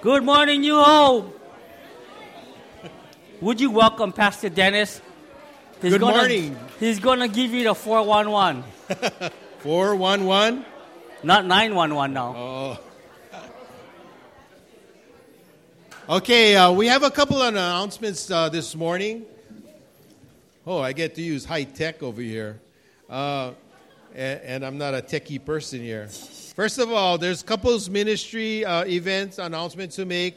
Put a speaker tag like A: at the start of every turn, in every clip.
A: Good morning, New Hope. Would you welcome Pastor Dennis?
B: Good morning.
A: He's going to give you the 411.
B: 411?
A: Not 911 now.
B: Oh. Okay, we have a couple of announcements this morning. Oh, I get to use high tech over here. And I'm not a techie person here. First of all, there's couples ministry events announcement to make.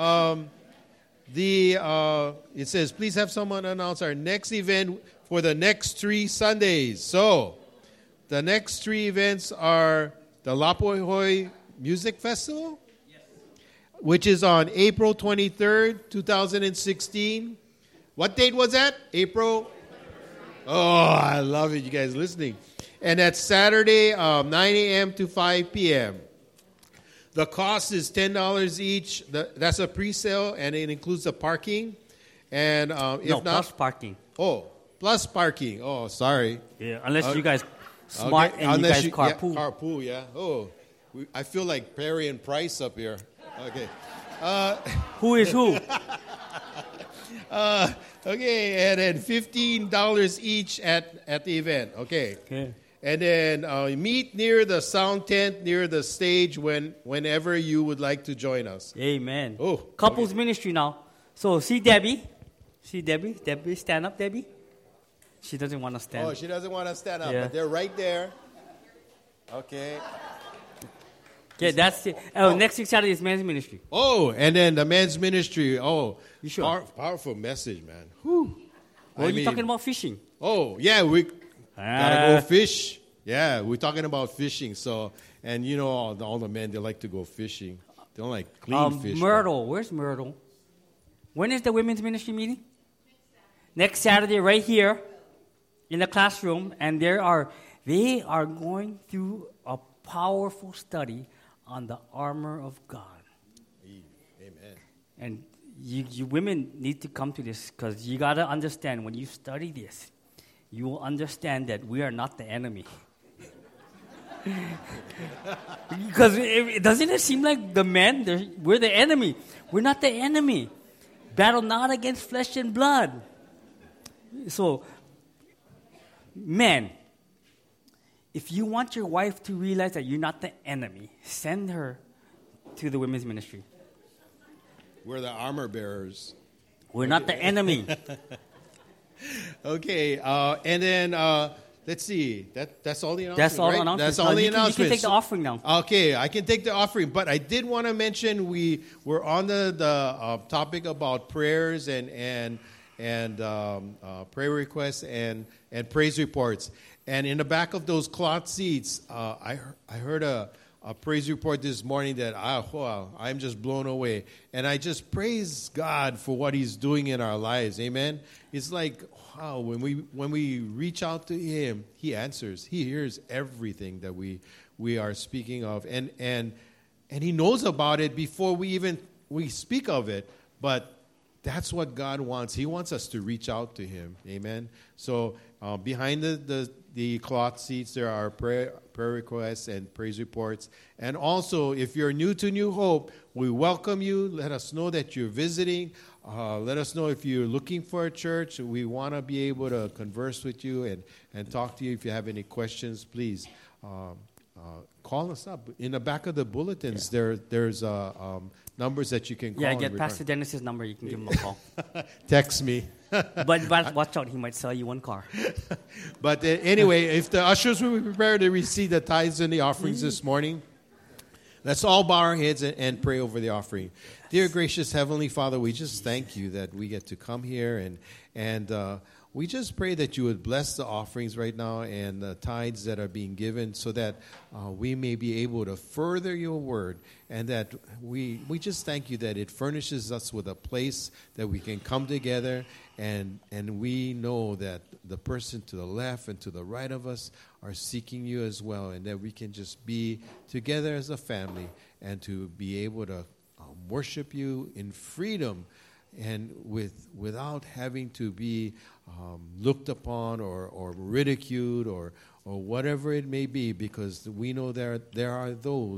B: It says, please have someone announce our next event for the next 3 Sundays. So, the next 3 events are the Lapoihoi Music Festival, which is on April 23rd, 2016. What date was that? April? Oh, I love it. You guys listening. And that's Saturday, 9 a.m. to 5 p.m. The cost is $10 each. That's a pre-sale, and it includes the parking. And
A: plus parking.
B: Oh, plus parking. Oh, sorry.
A: Yeah, unless you guys smart
B: okay.
A: and
B: unless
A: you guys carpool.
B: Yeah, carpool, yeah. Oh, I feel like Perry and Price up here. Okay.
A: Who is who?
B: Okay, and then $15 each at the event. Okay. And then meet near the sound tent, near the stage whenever you would like to join us.
A: Amen.
B: Oh,
A: Couples ministry now. So see Debbie. Debbie, stand up, Debbie. She doesn't want to stand.
B: Oh, she doesn't want to stand up,
A: Yeah.
B: but they're right there. Okay.
A: Okay, that's it. Next week Saturday is men's ministry.
B: Oh, and then the men's ministry. Oh,
A: you sure?
B: Powerful message, man. Whew.
A: Well, you're talking about fishing.
B: Oh, yeah, we gotta go fish. Yeah, we're talking about fishing. So, and you know, all the men, they like to go fishing. They don't like clean fish.
A: Myrtle, where's Myrtle? When is the women's ministry meeting? Next Saturday, right here in the classroom, and they are going through a powerful study on the armor of God.
B: Amen.
A: And you women need to come to this because you got to understand when you study this, you will understand that we are not the enemy. Because doesn't it seem like the men, we're the enemy? We're not the enemy. Battle not against flesh and blood. So, men, if you want your wife to realize that you're not the enemy, send her to the women's ministry.
B: We're the armor bearers.
A: We're not the enemy.
B: Okay, and then let's see. That's all the announcements.
A: That's all
B: right?
A: announcements.
B: That's all the announcements.
A: You can take the offering now.
B: Okay, I can take the offering, but I did want to mention we're on the topic about prayers and prayer requests and praise reports. And in the back of those cloth seats, I heard a praise report this morning that I'm just blown away. And I just praise God for what He's doing in our lives. Amen. It's like, wow, when we reach out to Him, He answers. He hears everything that we are speaking of. And He knows about it before we speak of it. But that's what God wants. He wants us to reach out to Him. Amen. So behind the cloth seats, there are prayer requests and praise reports. And also, if you're new to New Hope, we welcome you. Let us know that you're visiting. Let us know if you're looking for a church. We want to be able to converse with you and talk to you. If you have any questions, please call us up. In the back of the bulletins, there's numbers that you can call.
A: Yeah, get Pastor Dennis's number. You can give him a call.
B: Text me.
A: But watch out, he might sell you one car.
B: But anyway, if the ushers will be prepared to receive the tithes and the offerings this morning, let's all bow our heads and pray over the offering. Dear gracious Heavenly Father, we just thank you that we get to come here and we just pray that you would bless the offerings right now and the tithes that are being given so that we may be able to further your word, and that we just thank you that it furnishes us with a place that we can come together, and we know that the person to the left and to the right of us are seeking you as well, and that we can just be together as a family and to be able to worship you in freedom and without having to be looked upon or ridiculed or whatever it may be, because we know there are those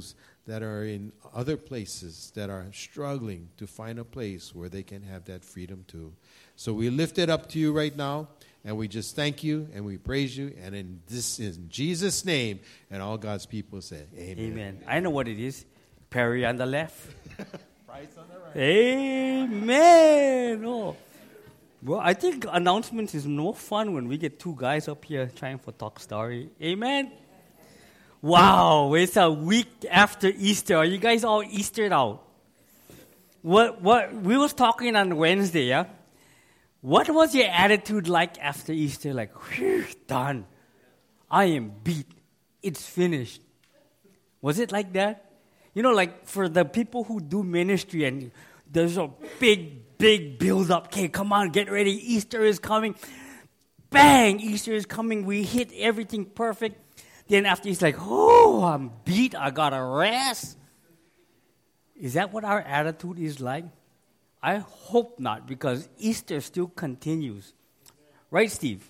B: that are in other places that are struggling to find a place where they can have that freedom too. So we lift it up to you right now, and we just thank you and we praise you. And in Jesus' name, and all God's people said, Amen.
A: Amen. I know what it is. Perry on the left.
B: Price on the right.
A: Amen. Oh. Well, I think announcements is no fun when we get two guys up here trying for talk story. Amen. Wow, it's a week after Easter. Are you guys all Eastered out? What we was talking on Wednesday, yeah? What was your attitude like after Easter? Like, whew, done. I am beat. It's finished. Was it like that? You know, like for the people who do ministry and there's a big build up. Okay, come on, get ready. Easter is coming. Bang, Easter is coming. We hit everything perfect. Then after it's like, oh, I'm beat. I got to rest. Is that what our attitude is like? I hope not, because Easter still continues. Right, Steve?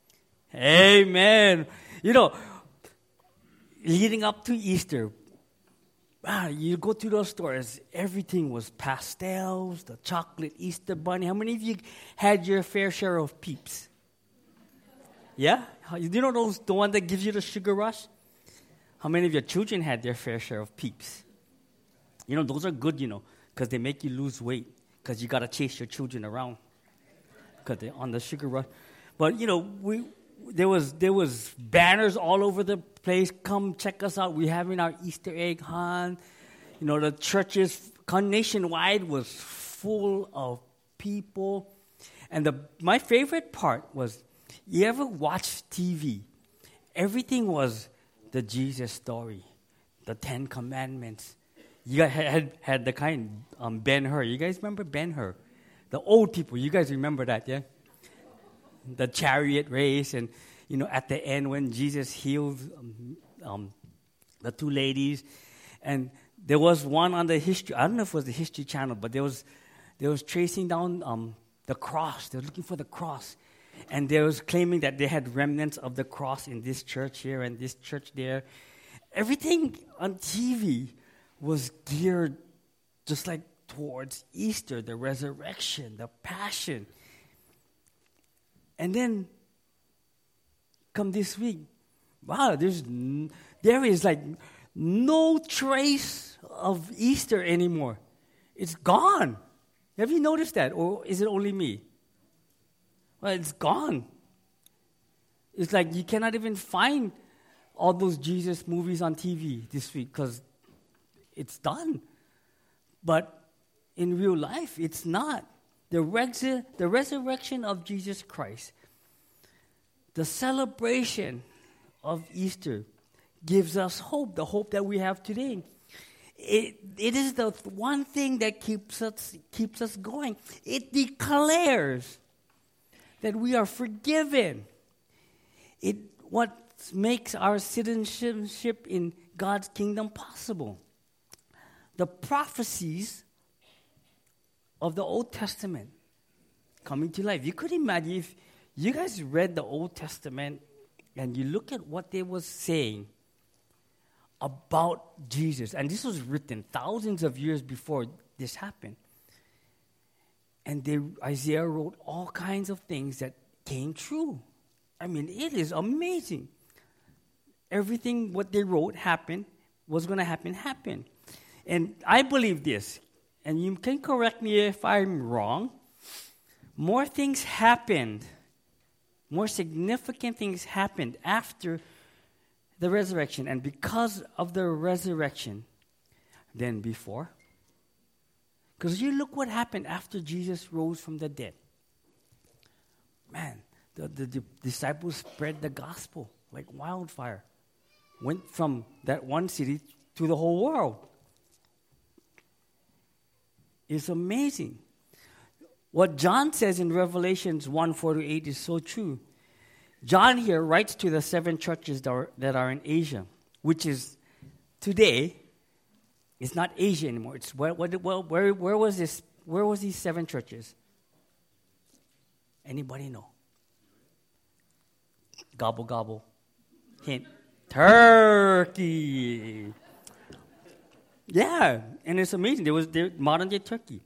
A: Amen. You know, leading up to Easter, you go to those stores, everything was pastels, the chocolate Easter bunny. How many of you had your fair share of Peeps? Yeah? You know the one that gives you the sugar rush? How many of your children had their fair share of Peeps? You know, those are good, you know, because they make you lose weight, because you got to chase your children around because they're on the sugar rush. But, you know, there was banners all over the place. Come check us out. We're having our Easter egg hunt. You know, the churches nationwide was full of people. And my favorite part was, you ever watch TV? Everything was the Jesus story, the 10 Commandments. You guys had the kind, Ben-Hur. You guys remember Ben-Hur? The old people, you guys remember that, yeah? The chariot race, and, you know, at the end when Jesus healed the two ladies. And there was one on the history, I don't know if it was the History Channel, but they was tracing down the cross. They were looking for the cross. And they was claiming that they had remnants of the cross in this church here and this church there. Everything on TV was geared just like towards Easter, the resurrection, the passion. And then come this week, wow, there is like no trace of Easter anymore. It's gone. Have you noticed that? Or is it only me? Well, it's gone. It's like you cannot even find all those Jesus movies on TV this week because it's done. But in real life, it's not. The resurrection of Jesus Christ, the celebration of Easter gives us hope, the hope that we have today. It is the one thing that keeps us going. It declares that we are forgiven. What makes our citizenship in God's kingdom possible. The prophecies of the Old Testament coming to life. You could imagine if you guys read the Old Testament and you look at what they were saying about Jesus. And this was written thousands of years before this happened. And Isaiah wrote all kinds of things that came true. I mean, it is amazing. Everything what they wrote was going to happen. And I believe this, and you can correct me if I'm wrong, more things happened, more significant things happened after the resurrection and because of the resurrection than before. Because you look what happened after Jesus rose from the dead. Man, the disciples spread the gospel like wildfire. Went from that one city to the whole world. It's amazing. What John says in Revelations 1:4-8 is so true. John here writes to the 7 churches that are in Asia, which is today. It's not Asia anymore. It's where was this? Where was these 7 churches? Anybody know? Gobble gobble. Hint. Turkey. Yeah, and it's amazing. There was modern day Turkey.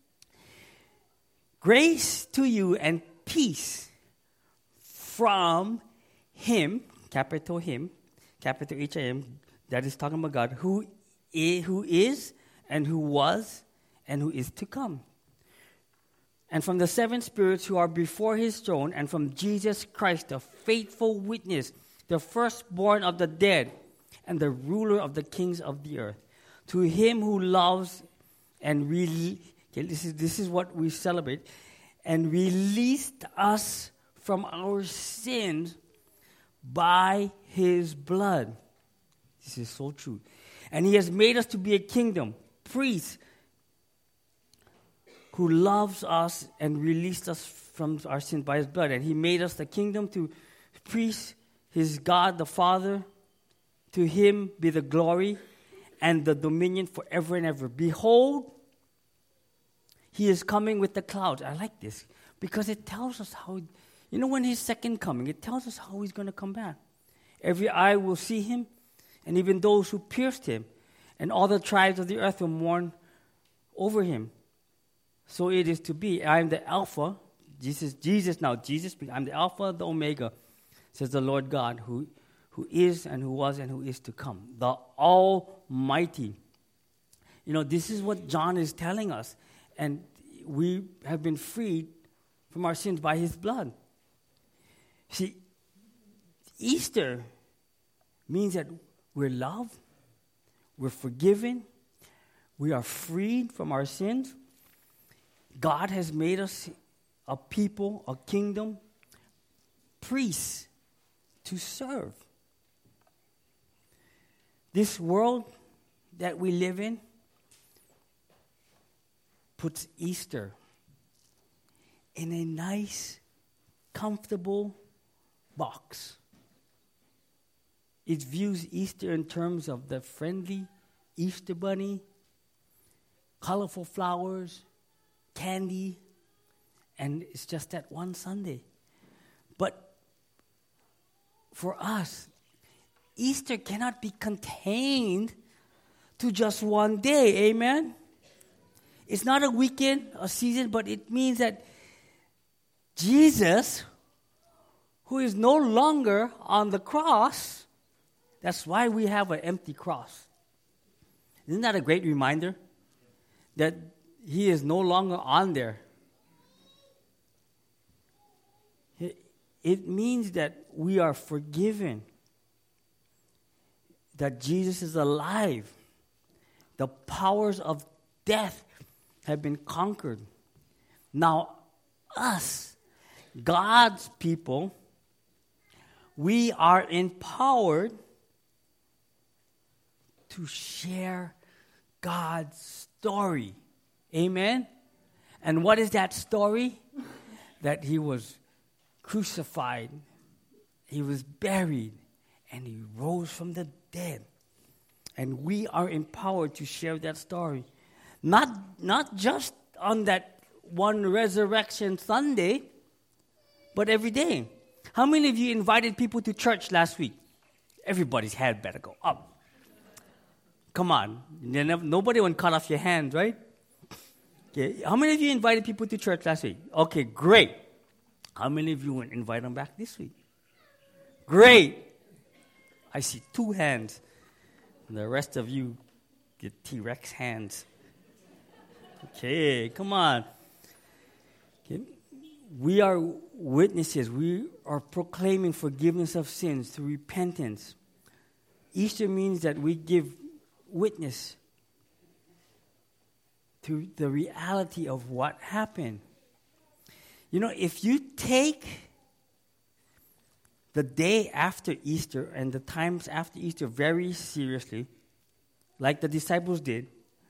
A: Grace to you and peace from Him, capital Him, capital H-I-M, that is talking about God, who is and who was and who is to come. And from the seven spirits who are before His throne, and from Jesus Christ, the faithful witness, the firstborn of the dead, and the ruler of the kings of the earth. To Him who loves and this is what we celebrate, and released us from our sins by His blood. This is so true. And He has made us to be a kingdom, priests, who loves us and released us from our sins by His blood. And He made us the kingdom to priests, His God the Father. To Him be the glory and the dominion forever and ever. Behold, He is coming with the clouds. I like this because it tells us how, when His second coming, it tells us how He's going to come back. Every eye will see Him, and even those who pierced Him, and all the tribes of the earth will mourn over Him. So it is to be. I am the Alpha. Jesus, I'm the Alpha, the Omega, says the Lord God, who is and who was and who is to come, the Almighty. This is what John is telling us. And we have been freed from our sins by His blood. See, Easter means that we're loved, we're forgiven, we are freed from our sins. God has made us a people, a kingdom, priests to serve. This world that we live in puts Easter in a nice, comfortable box. It views Easter in terms of the friendly Easter bunny, colorful flowers, candy, and it's just that one Sunday. But for us, Easter cannot be contained to just one day, amen? It's not a weekend, a season, but it means that Jesus, who is no longer on the cross, that's why we have an empty cross. Isn't that a great reminder? That He is no longer on there. It means that we are forgiven. That Jesus is alive. The powers of death have been conquered. Now, us, God's people, we are empowered to share God's story. Amen? And what is that story? That He was crucified, He was buried, and He rose from the dead. And we are empowered to share that story. Not just on that one Resurrection Sunday, but every day. How many of you invited people to church last week? Everybody's hand better go up. Come on. Nobody will cut off your hands, right? Okay. How many of you invited people to church last week? Okay, great. How many of you will invite them back this week? Great. I see 2 hands. The rest of you get T-Rex hands. Okay, come on. Okay. We are witnesses. We are proclaiming forgiveness of sins through repentance. Easter means that we give witness to the reality of what happened. If you take the day after Easter and the times after Easter very seriously, like the disciples did,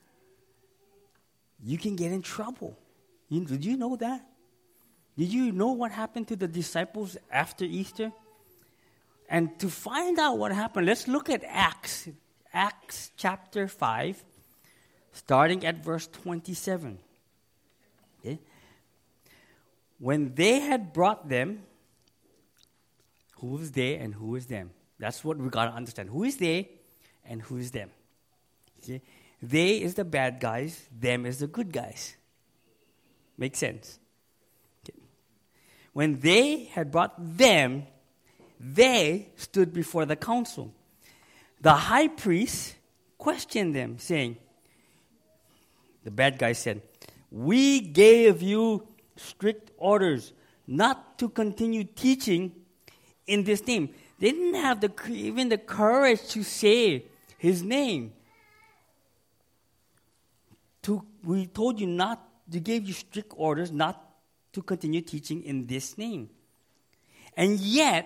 A: you can get in trouble. Did you know that? Did you know what happened to the disciples after Easter? And to find out what happened, let's look at Acts. Acts chapter 5, starting at verse 27. Okay? When they had brought them, who is they and who is them? That's what we got to understand. Who is they and who is them? Okay? They is the bad guys, them is the good guys. Makes sense? Okay. When they had brought them, they stood before the council. The high priest questioned them, saying, the bad guy said, "We gave you strict orders not to continue teaching in this name." They didn't have even the courage to say his name. We told you not, we gave you strict orders not to continue teaching in this name. And yet,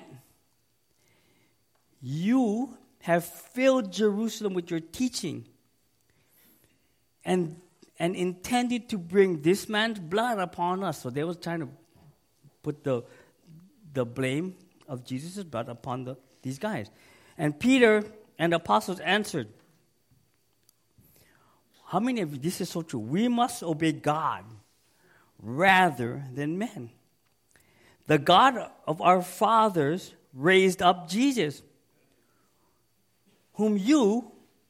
A: you have filled Jerusalem with your teaching and intended to bring this man's blood upon us. So they were trying to put the blame of Jesus' blood upon these guys. And Peter and the apostles answered, how many of you, this is so true, we must obey God rather than men. The God of our fathers raised up Jesus, whom you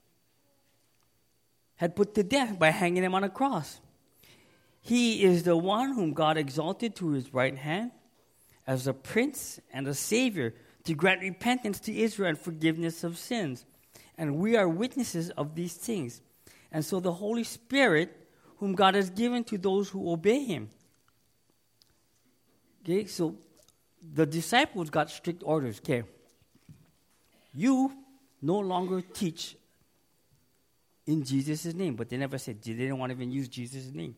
A: had put to death by hanging him on a cross. He is the one whom God exalted to his right hand as a prince and a savior to grant repentance to Israel and forgiveness of sins. And we are witnesses of these things. And so the Holy Spirit, whom God has given to those who obey him. Okay, so the disciples got strict orders. Okay, you no longer teach in Jesus' name. But they never said, they didn't want to even use Jesus' name.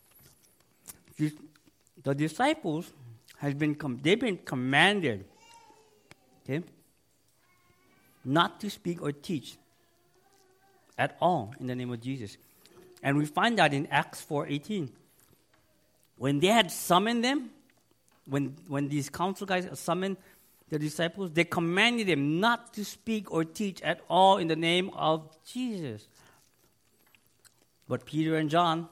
A: The disciples they've been commanded, okay, not to speak or teach at all in the name of Jesus. And we find that in Acts 4:18. When they had summoned them, when these council guys summoned the disciples, they commanded them not to speak or teach at all in the name of Jesus. But Peter and John,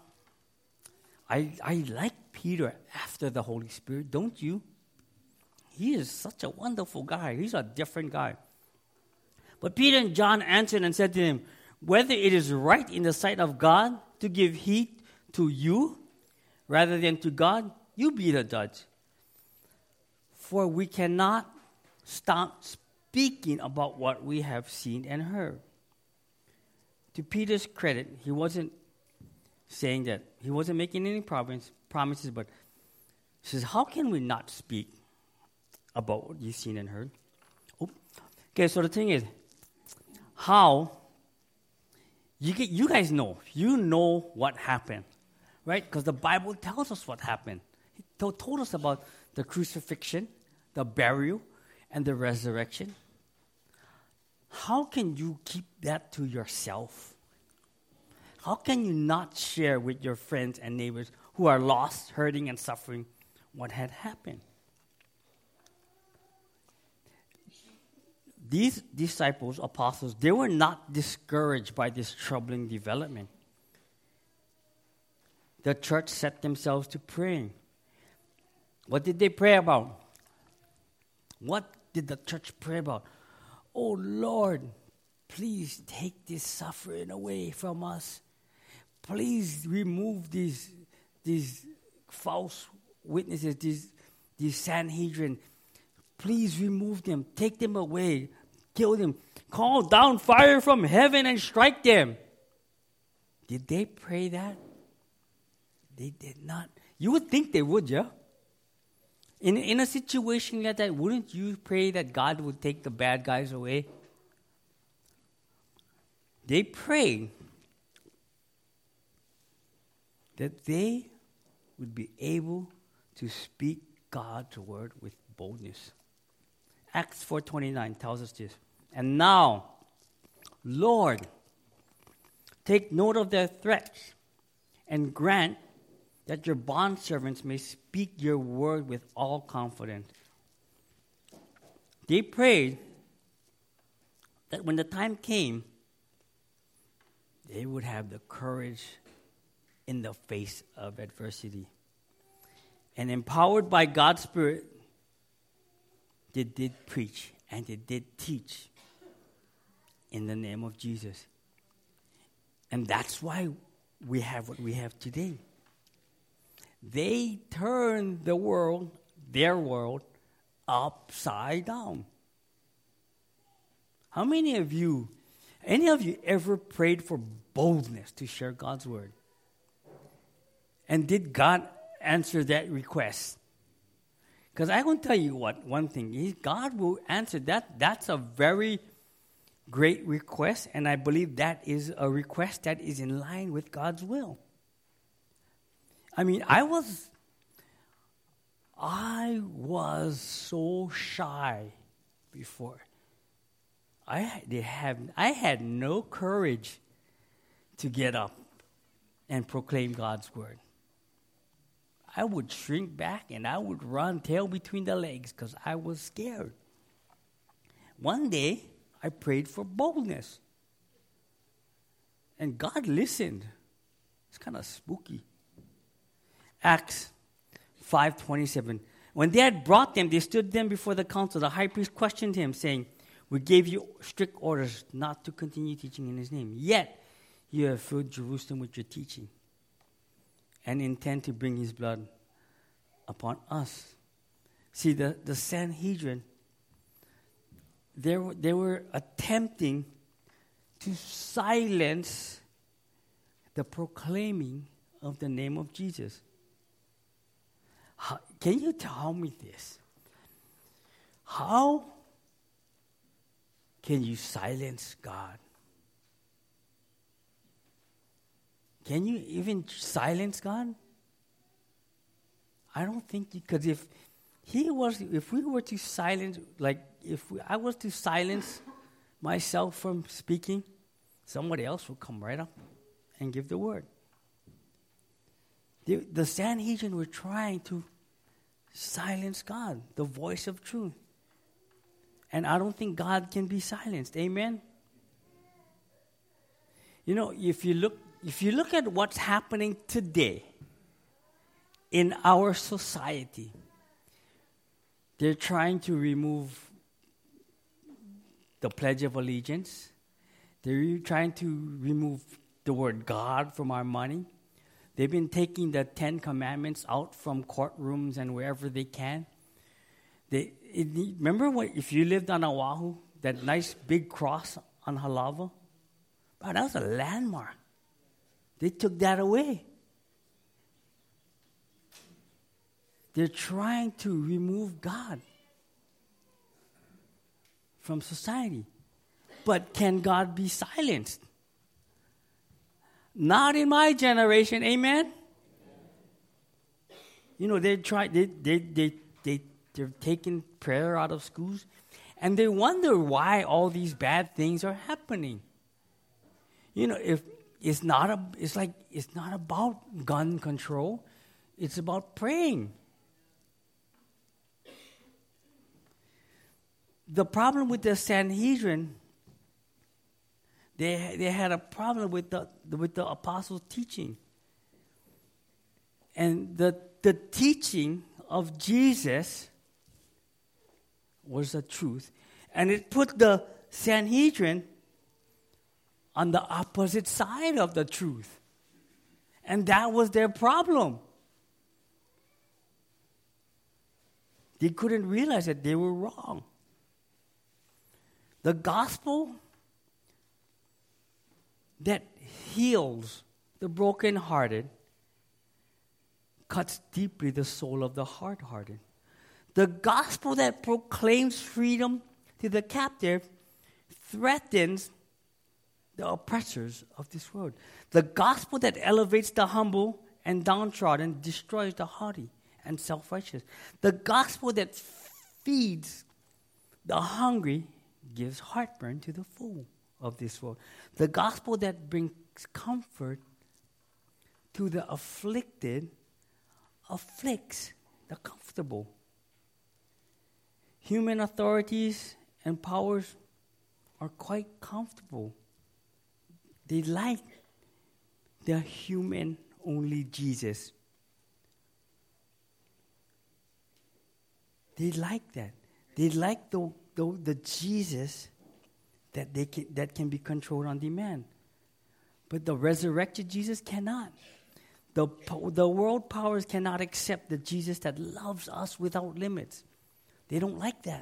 A: I like Peter after the Holy Spirit, don't you? He is such a wonderful guy. He's a different guy. But Peter and John answered and said to him, whether it is right in the sight of God to give heed to you rather than to God, you be the judge. For we cannot stop speaking about what we have seen and heard. To Peter's credit, he wasn't saying that. He wasn't making any promises, but he says, how can we not speak about what you've seen and heard? Okay, so the thing is, how, you guys know, you know what happened, right? Because the Bible tells us what happened. It told us about the crucifixion, the burial, and the resurrection. How can you keep that to yourself? How can you not share with your friends and neighbors who are lost, hurting, and suffering what had happened? These disciples, apostles, they were not discouraged by this troubling development. The church set themselves to praying. What did they pray about? What did the church pray about? Oh Lord, please take this suffering away from us. Please remove these false witnesses, these Sanhedrin. Please remove them. Take them away. Kill them. Call down fire from heaven and strike them. Did they pray that? They did not. You would think they would, yeah? In a situation like that, wouldn't you pray that God would take the bad guys away? They prayed that they would be able to speak God's word with boldness. Acts 4:29 tells us this. And now, Lord, take note of their threats and grant that your bondservants may speak your word with all confidence. They prayed that when the time came, they would have the courage in the face of adversity. And empowered by God's Spirit, they did preach and they did teach in the name of Jesus. And that's why we have what we have today. They turned the world, their world, upside down. How many of you, any of you ever prayed for boldness to share God's word? And did God answer that request? Because I will tell you one thing, God will answer that. That's a very great request, and I believe that is a request that is in line with God's will. I mean, I was so shy before. I had no courage to get up and proclaim God's word. I would shrink back and I would run tail between the legs because I was scared. One day, I prayed for boldness. And God listened. It's kind of spooky. Acts 5:27. When they had brought them, they stood them before the council. The high priest questioned him, saying, "We gave you strict orders not to continue teaching in his name. Yet you have filled Jerusalem with your teaching and intend to bring his blood upon us." See, the Sanhedrin, they were attempting to silence the proclaiming of the name of Jesus. Can you tell me this? How can you silence God? Can you even silence God? I don't think you, because if we were to silence, I was to silence myself from speaking, somebody else would come right up and give the word. The Sanhedrin were trying to silence God, the voice of truth. And I don't think God can be silenced. Amen? You know, if you look at what's happening today in our society, they're trying to remove the Pledge of Allegiance. They're trying to remove the word God from our money. They've been taking the 10 Commandments out from courtrooms and wherever they can. Remember if you lived on Oahu, that nice big cross on Halawa? Wow, that was a landmark. They took that away. They're trying to remove God from society. But can God be silenced? Not in my generation, amen? You know, they're taking prayer out of schools, and they wonder why all these bad things are happening. You know, if it's not about gun control, it's about praying. The problem with the Sanhedrin, they had a problem with the apostles' teaching. And the teaching of Jesus was the truth. And it put the Sanhedrin on the opposite side of the truth. And that was their problem. They couldn't realize that they were wrong. The gospel that heals the brokenhearted cuts deeply the soul of the hard-hearted. The gospel that proclaims freedom to the captive threatens the oppressors of this world. The gospel that elevates the humble and downtrodden destroys the haughty and self-righteous. The gospel that feeds the hungry gives heartburn to the full of this world. The gospel that brings comfort to the afflicted afflicts the comfortable. Human authorities and powers are quite comfortable. They like the human-only Jesus. They like that. They like the Jesus that can be controlled on demand. But the resurrected Jesus cannot. The world powers cannot accept the Jesus that loves us without limits. They don't like that.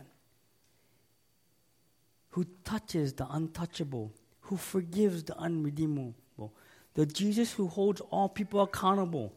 A: Who touches the untouchable, who forgives the unredeemable. The Jesus who holds all people accountable.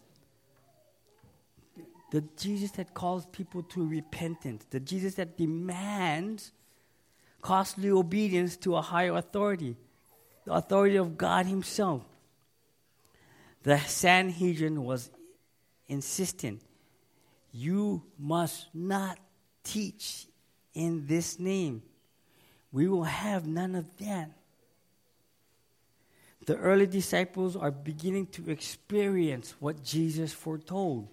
A: The Jesus that calls people to repentance. The Jesus that demands costly obedience to a higher authority. The authority of God himself. The Sanhedrin was insistent. You must not teach in this name. We will have none of that. The early disciples are beginning to experience what Jesus foretold.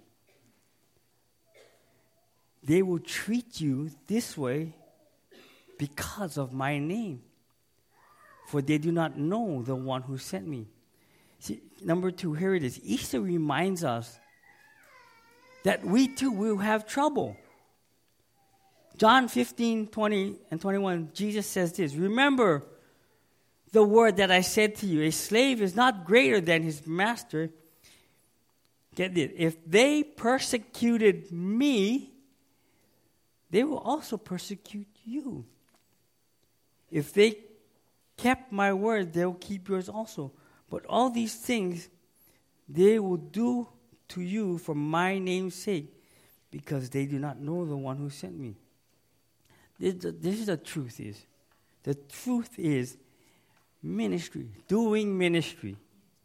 A: They will treat you this way because of my name, for they do not know the one who sent me. See, number 2, here it is. Easter reminds us that we too will have trouble. John 15, 20 and 21, Jesus says this, remember the word that I said to you, a slave is not greater than his master. Get it. If they persecuted me, they will also persecute you. If they kept my word, they will keep yours also. But all these things they will do to you for my name's sake, because they do not know the one who sent me. This is the truth is. The truth is ministry, doing ministry.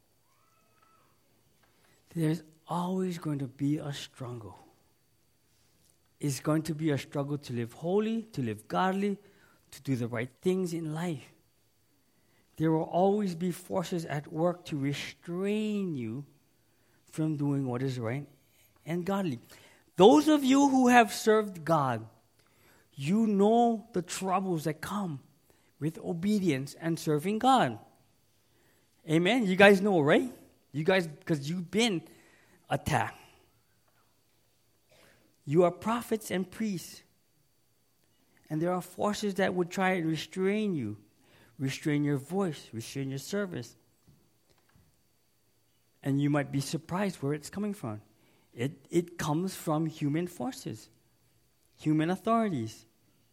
A: There's always going to be a struggle. It's going to be a struggle to live holy, to live godly, to do the right things in life. There will always be forces at work to restrain you from doing what is right and godly. Those of you who have served God, you know the troubles that come with obedience and serving God. Amen? You guys know, right? You guys, because you've been attacked. You are prophets and priests. And there are forces that would try and restrain you. Restrain your voice, restrain your service. And you might be surprised where it's coming from. It comes from human forces, human authorities.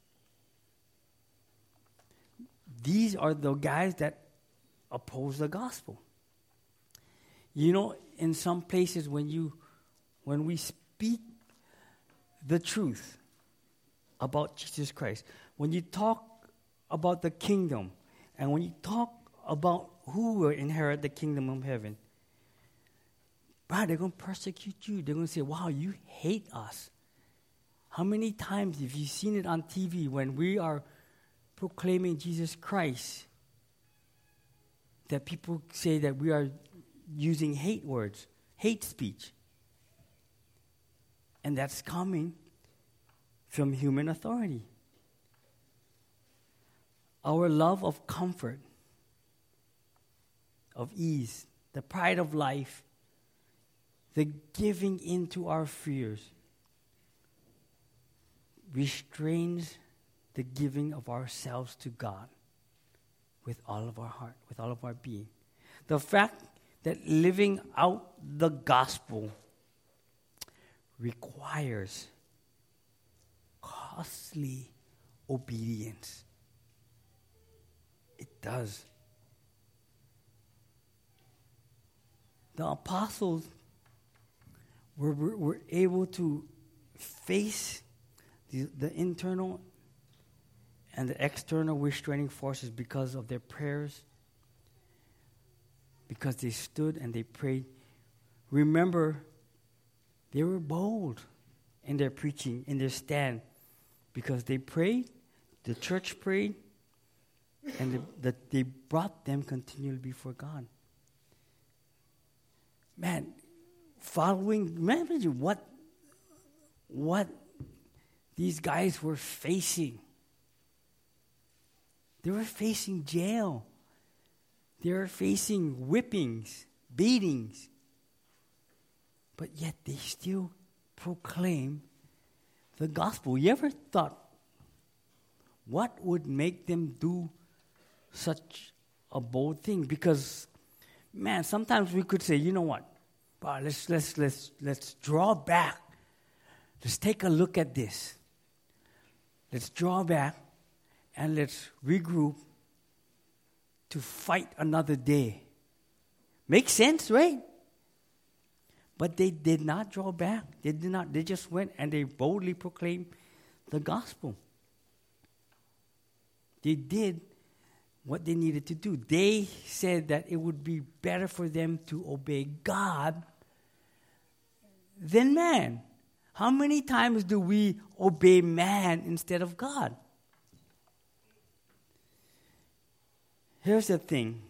A: These are the guys that oppose the gospel. You know, in some places when we speak the truth about Jesus Christ, when you talk about the kingdom, and when you talk about who will inherit the kingdom of heaven, they're going to persecute you. They're going to say, wow, you hate us. How many times have you seen it on TV when we are proclaiming Jesus Christ, that people say that we are using hate words, hate speech? And that's coming from human authority. Our love of comfort, of ease, the pride of life, the giving into our fears restrains the giving of ourselves to God with all of our heart, with all of our being. The fact that living out the gospel requires costly obedience. It does. The apostles were able to face the internal and the external restraining forces because of their prayers, because they stood and they prayed. Remember, they were bold in their preaching, in their stand, because they prayed, the church prayed, and they brought them continually before God. Man, imagine what these guys were facing. They were facing jail. They were facing whippings, beatings. But yet they still proclaim the gospel. You ever thought, what would make them do such a bold thing? Because man, sometimes we could say, you know what? Wow, let's draw back. Let's take a look at this. Let's draw back and let's regroup to fight another day. Makes sense, right? But they did not draw back. They did not. They just went and they boldly proclaimed the gospel. They did what they needed to do. They said that it would be better for them to obey God than man. How many times do we obey man instead of God? Here's the thing.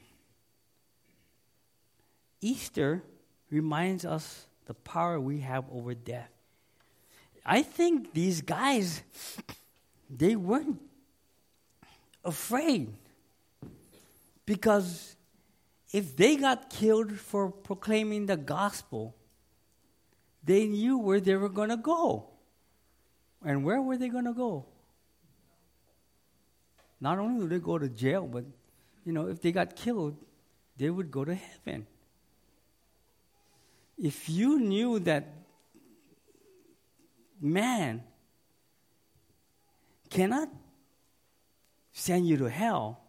A: Easter reminds us the power we have over death. I think these guys, they weren't afraid. Because if they got killed for proclaiming the gospel, they knew where they were going to go. And where were they going to go? Not only would they go to jail, but, if they got killed, they would go to heaven. If you knew that man cannot send you to hell,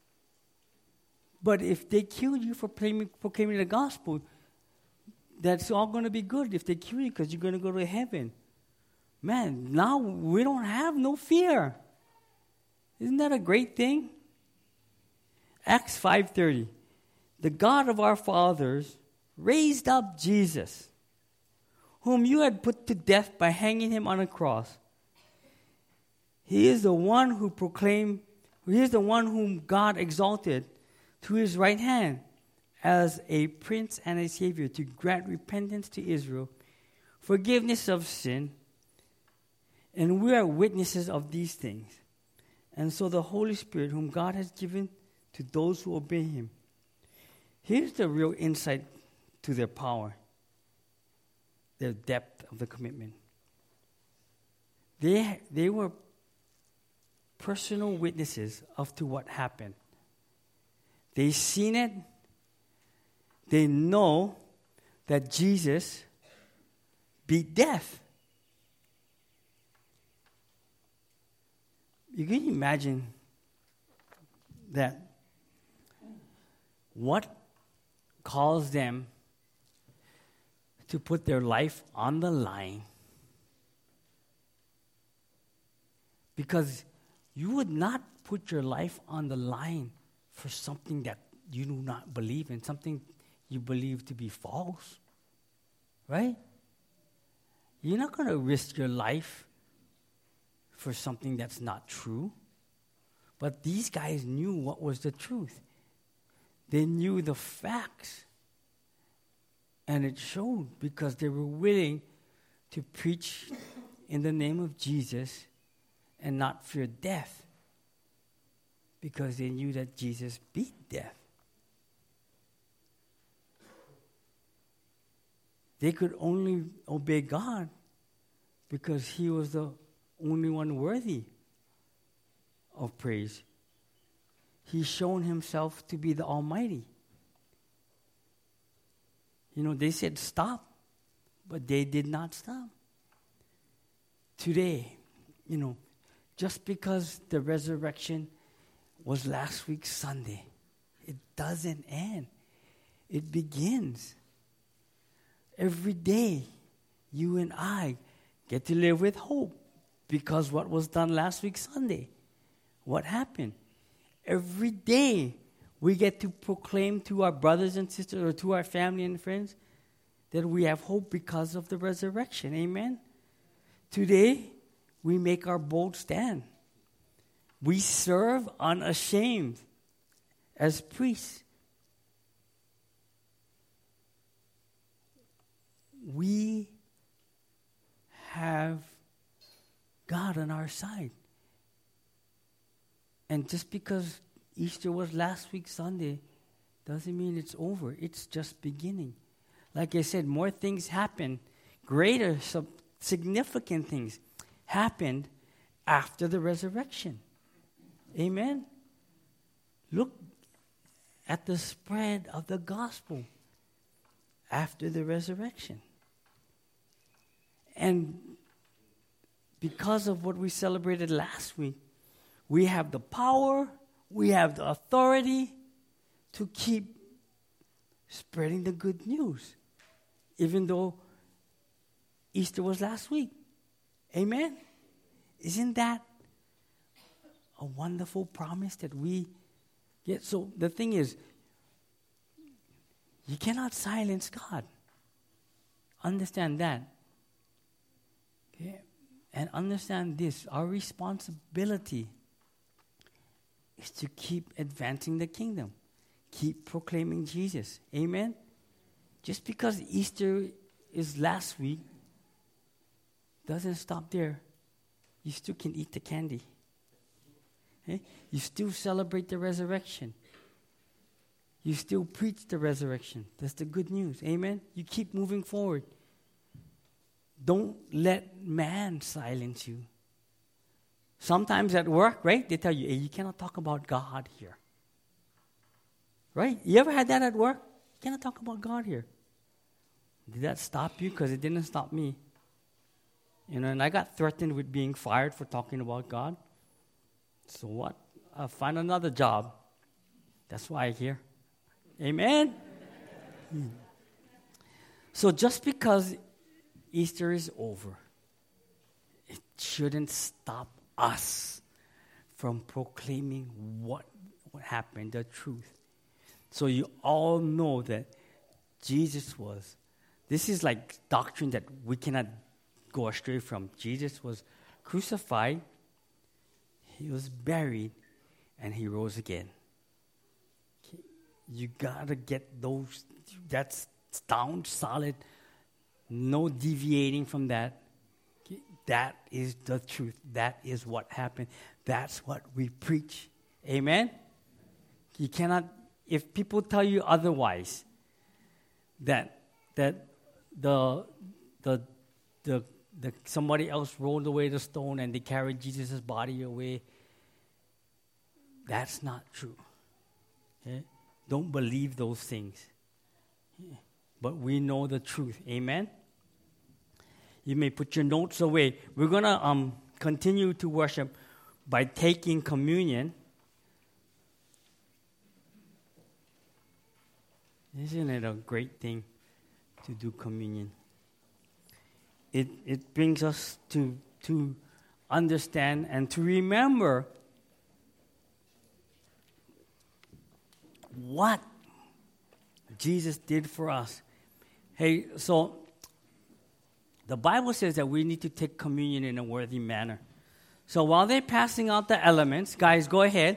A: but if they killed you for proclaiming the gospel, that's all going to be good if they kill you because you're going to go to heaven. Man, now we don't have no fear. Isn't that a great thing? Acts 5:30. The God of our fathers raised up Jesus, whom you had put to death by hanging him on a cross. He is the one whom God exalted to his right hand as a prince and a savior to grant repentance to Israel, forgiveness of sin, and we are witnesses of these things. And so the Holy Spirit, whom God has given to those who obey him. Here's the real insight to their power, their depth of the commitment. They were personal witnesses of to what happened. They seen it. They know that Jesus beat death. You can imagine that what caused them to put their life on the line. Because you would not put your life on the line for something that you do not believe in, something you believe to be false. Right? You're not going to risk your life for something that's not true. But these guys knew what was the truth. They knew the facts. And it showed because they were willing to preach in the name of Jesus and not fear death. Because they knew that Jesus beat death. They could only obey God because he was the only one worthy of praise. He's shown himself to be the Almighty. They said stop, but they did not stop. Today, just because the resurrection was last week Sunday, it doesn't end. It begins. Every day, you and I get to live with hope because what was done last week Sunday, what happened? Every day, we get to proclaim to our brothers and sisters or to our family and friends that we have hope because of the resurrection. Amen? Today, we make our bold stand. We serve unashamed as priests. We have God on our side. And just because Easter was last week Sunday doesn't mean it's over. It's just beginning. Like I said, more things happen. Greater, significant things happened after the resurrection. Amen? Look at the spread of the gospel after the resurrection. And because of what we celebrated last week, we have the power, we have the authority to keep spreading the good news, even though Easter was last week. Amen? Isn't that a wonderful promise that we get? So the thing is, you cannot silence God. Understand that. Okay? And understand this, our responsibility is to keep advancing the kingdom. Keep proclaiming Jesus. Amen? Just because Easter is last week doesn't stop there. You still can eat the candy. Okay? You still celebrate the resurrection. You still preach the resurrection. That's the good news. Amen? You keep moving forward. Don't let man silence you. Sometimes at work, right, they tell you, hey, you cannot talk about God here. Right? You ever had that at work? You cannot talk about God here. Did that stop you? Because it didn't stop me. You know, and I got threatened with being fired for talking about God. So what? I'll find another job. That's why I'm here. Amen? So just because Easter is over, it shouldn't stop us from proclaiming what happened, the truth. So you all know that Jesus was, this is like doctrine that we cannot go astray from. Jesus was crucified, he was buried, and he rose again. Okay. You gotta get those, that's sound solid, no deviating from that. Okay. That is the truth. That is what happened. That's what we preach. Amen? You cannot, if people tell you otherwise, that the somebody else rolled away the stone and they carried Jesus' body away, that's not true. Okay? Don't believe those things. Yeah. But we know the truth. Amen? You may put your notes away. We're going to continue to worship by taking communion. Isn't it a great thing to do communion? It brings us to understand and to remember what Jesus did for us. Hey, so the Bible says that we need to take communion in a worthy manner. So while they're passing out the elements, guys, go ahead.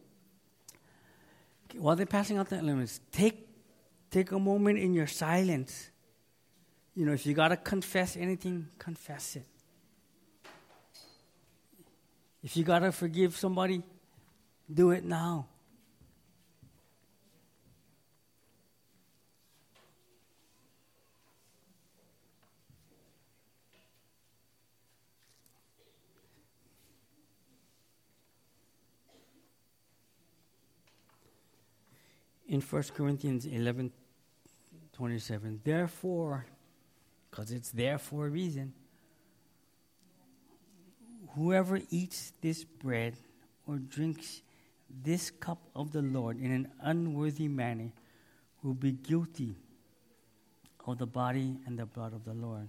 A: While they're passing out the elements, take a moment in your silence. You know, if you got to confess anything, confess it. If you got to forgive somebody, do it now. In 1 Corinthians 11:27, therefore, because it's there for a reason, whoever eats this bread or drinks this cup of the Lord in an unworthy manner will be guilty of the body and the blood of the Lord.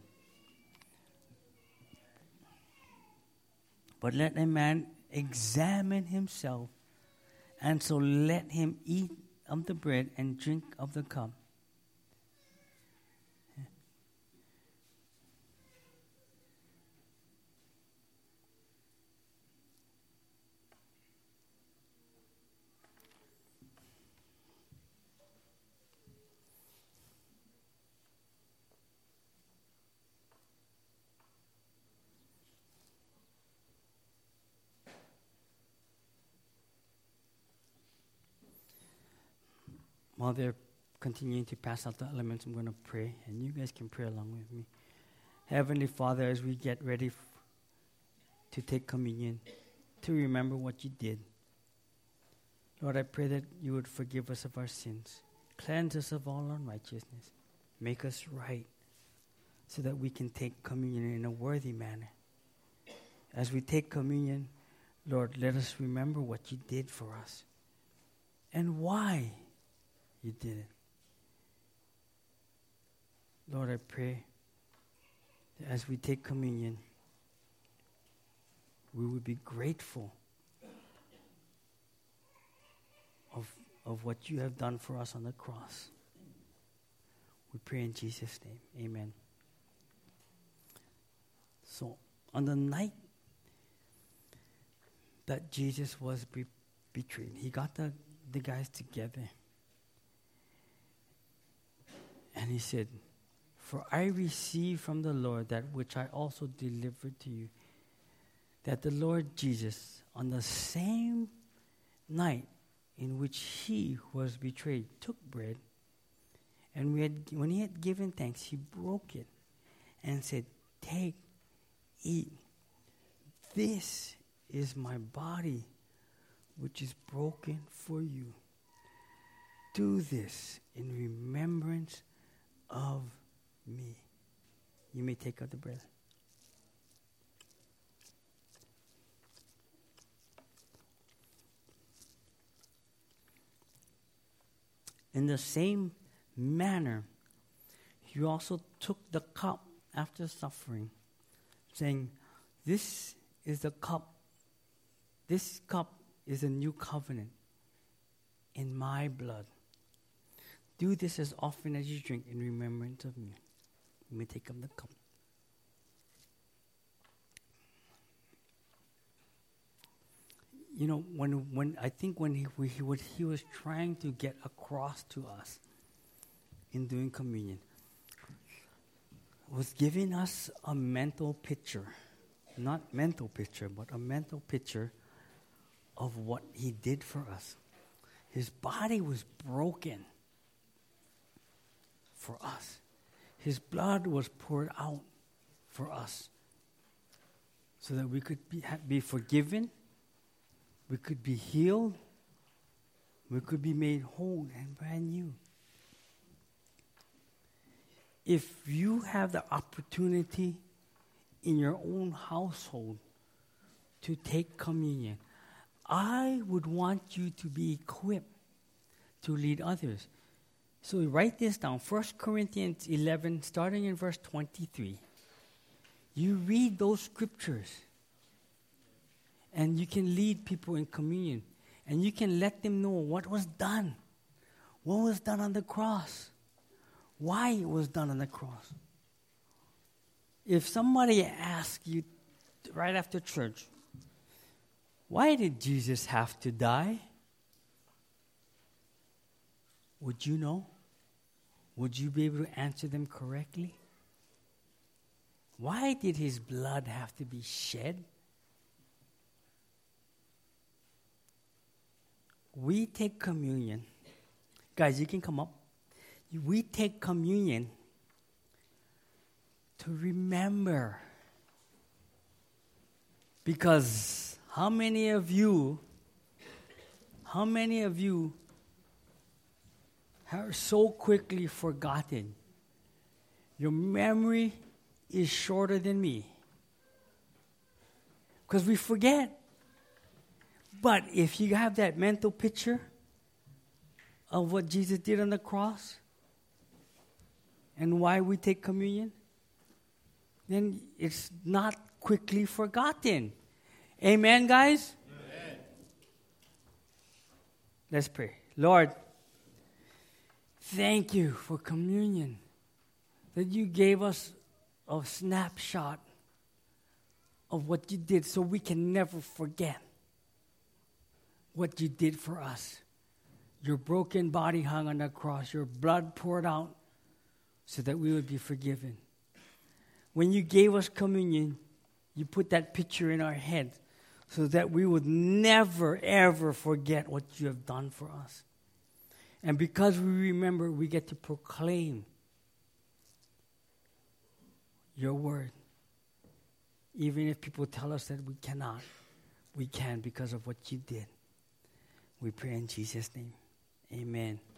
A: But let a man examine himself, and so let him eat of the bread and drink of the cup. While they're continuing to pass out the elements, I'm going to pray, and you guys can pray along with me. Heavenly Father, as we get ready to take communion, to remember what you did, Lord, I pray that you would forgive us of our sins, cleanse us of all unrighteousness, make us right, so that we can take communion in a worthy manner. As we take communion, Lord, let us remember what you did for us and why you did it. Lord, I pray that as we take communion, we would be grateful of what you have done for us on the cross. We pray in Jesus' name. Amen. So, on the night that Jesus was betrayed, he got the guys together. And he said, "For I received from the Lord that which I also delivered to you, that the Lord Jesus, on the same night in which he was betrayed, took bread, and when he had given thanks, he broke it and said, 'Take, eat. This is my body, which is broken for you. Do this in remembrance of me.'" You may take out the bread. In the same manner, he also took the cup after suffering, saying, "This is the cup. This cup is a new covenant in my blood. Do this as often as you drink in remembrance of me." You may take up the cup. You know, when I think when he was trying to get across to us in doing communion, was giving us a mental picture, not mental picture, but a mental picture of what he did for us. His body was broken for us. His blood was poured out for us so that we could be forgiven, we could be healed, we could be made whole and brand new. If you have the opportunity in your own household to take communion, I would want you to be equipped to lead others. So write this down, 1 Corinthians 11, starting in verse 23. You read those scriptures, and you can lead people in communion, and you can let them know what was done on the cross, why it was done on the cross. If somebody asks you right after church, "Why did Jesus have to die?" Would you know? Would you be able to answer them correctly? Why did his blood have to be shed? We take communion. Guys, you can come up. We take communion to remember. Because how many of you are so quickly forgotten? Your memory is shorter than me. Because we forget. But if you have that mental picture of what Jesus did on the cross and why we take communion, then it's not quickly forgotten. Amen, guys?
B: Amen.
A: Let's pray. Lord, thank you for communion, that you gave us a snapshot of what you did so we can never forget what you did for us. Your broken body hung on the cross, your blood poured out so that we would be forgiven. When you gave us communion, you put that picture in our head so that we would never, ever forget what you have done for us. And because we remember, we get to proclaim your word. Even if people tell us that we cannot, we can because of what you did. We pray in Jesus' name. Amen.